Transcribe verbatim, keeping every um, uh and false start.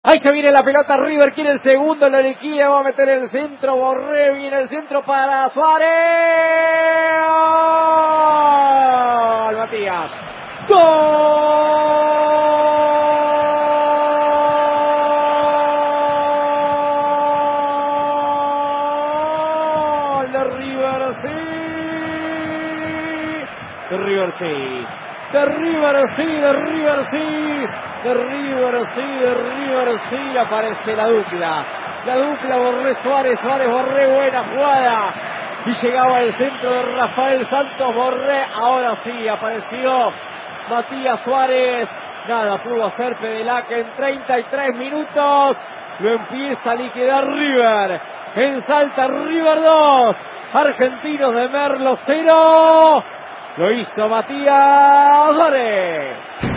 Ahí se viene la pelota, River quiere el segundo, la liquida, va a meter el centro, Borré viene el centro para Suárez. ¡Gol, Matías! ¡Gol de River, sí! De River, sí. De River, sí, de River, sí. De River, sí, de River, sí. Aparece la dupla. La dupla Borré Suárez, Suárez Borré, buena jugada. Y llegaba el centro de Rafael Santos Borré. Ahora sí, apareció Matías Suárez. Nada pudo hacer Pedelaque en treinta y tres minutos. Lo empieza a liquidar River. En Salta, River dos. Argentinos de Merlo cero. Lo hizo Matías Suárez.